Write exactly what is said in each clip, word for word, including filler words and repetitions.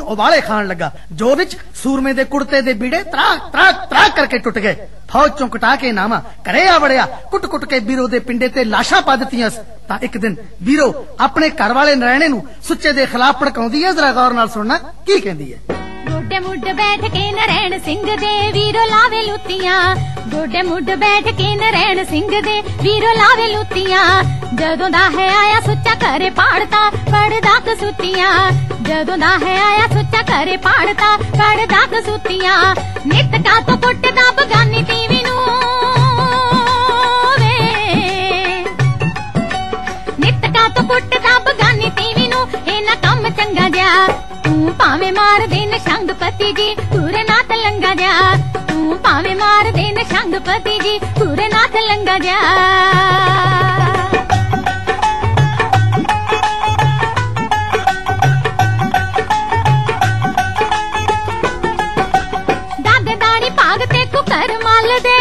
उबाले खान लगा। जो विच सूरमे दे कुड़ते दे बीड़े त्राक त्राक त्राक करके टुट गए। फौज चों कटा के नामा घरे आ वड़िया। कुट कुट के बीरो दे पिंडे ते लाशां पा दित्तियां। तां एक दिन बीरो अपने घर वाले नरैणे नूं सुच्चे दे खिलाफ भड़काउंदी है। जरा गौर नाल सुनना की कहंदी है। गोडे मुड बैठ के नरैण सिंह दे वीरो लावे लुत्तियां। गोडे मुड बैठ के नरैण सिंह दे वीरो लावे लुत्तियां। जदों दा है आया सुच्चा करे पाड़ता पड़दा कसूतियां। जदों दा है आया सुच्चा करे पाड़ता पड़दा कसूतियां। नित का तो कुटदा बगानी तीवी नूं वे। नित का तो कुटदा बगानी तीवी नूं इना कम चंगा जा। तू भावे मार दे नशंग पति जी पूरे नाथ लंगा जा। तू भावे मार दे नशंग पति जी पूरे नाथ लंगा जा। दादे दानी भागते को कर माल दे।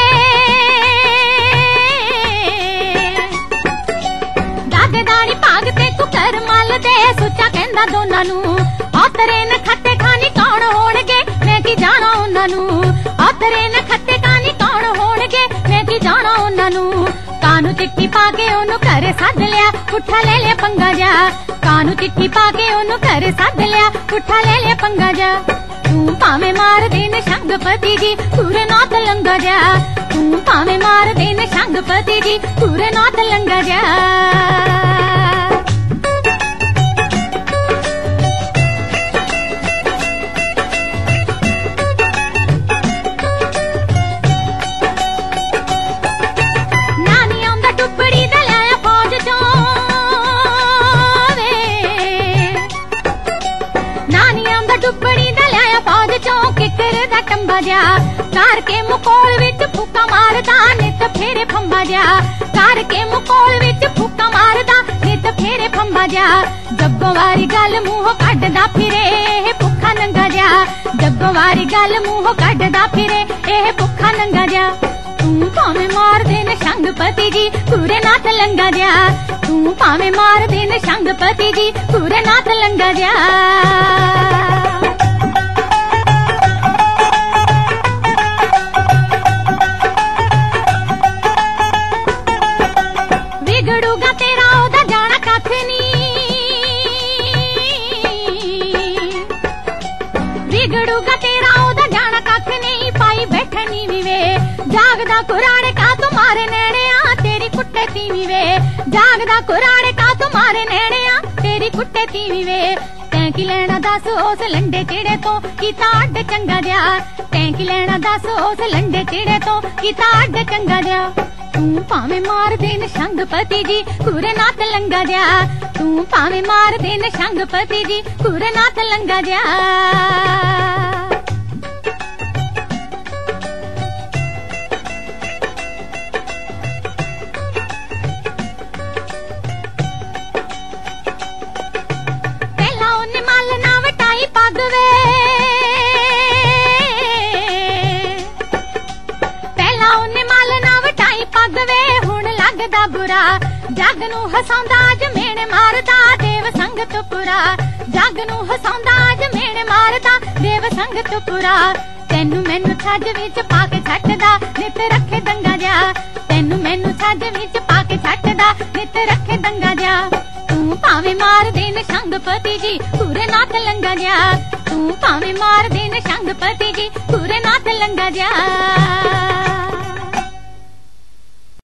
दादे दानी भागते को कर माल दे। सुच्चा कहंदा दोनां नूं तेरे न खट्टे खानी कौन होणगे मैं की जाना उन्हां नूं। आ तेरे न खट्टे खानी कौन होणगे मैं की जाना उन्हां नूं। कानू चिट्ठी पा के ओनू घरे सद लिया पुट्ठा ले लिया पंगा जा। कानू चिट्ठी पा के ओनू घरे सद लिया पुट्ठा ले लिया पंगा जा। तू भावे मार दे नशंग पति जी पूरे नाथ लंगा जा। तू भावे मार दे नशंग पति जी पूरे नाथ लंगा जा। कार के मुकोल विच फूका मारदा नित फेरे फंबा जा। कार के मुकोल विच फूका मारदा नित फेरे फंबा जा। जग्गों वारी गल मूंह कड्डदा फिरे एह भुखा नंगा जा। जग्गों वारी गल मूंह कड्डदा फिरे एह भुखा नंगा जा। तू भावे मार दे नशंग पति जी पूरे नाथ लंगा जा। तू भावे मार दे नशंग पति जी पूरे नाथ लंगा जा। जागदा कुराड़े का तुम्हारे नैणे आ तेरी कुट्टे तीवी वे। जागदा कुराड़े का तुम्हारे नैणे आ तेरी कुट्टे तीवी वे। तैं की लेना दस उस लंडे चिड़े तो कीता अड्ड चंगा जा। तैं की लेना दस उस लंडे चिड़े तो कीता अड्ड चंगा जा। तू भावे मार दे नशंग पति जी पूरे नाथ लंगा जा। तू भावे मार दे नशंग पति जी पूरे नाथ लंगा जा। जग नू हसाउंदा जमीन मारदा देव संगत पुरा। जग नू हसाउंदा जमीन मारदा देव संगत पुरा। तेनू मैनू छज विच पाके छटदा नित रखे दंगा जा। तेनू मैनू छज विच पाके छटदा नित रखे दंगा जा। तू भावे मार दे नशंग पति जी पूरे नाथ लंगा जा। तू भावे मार दे नशंग पति जी पूरे नाथ लंगा जा।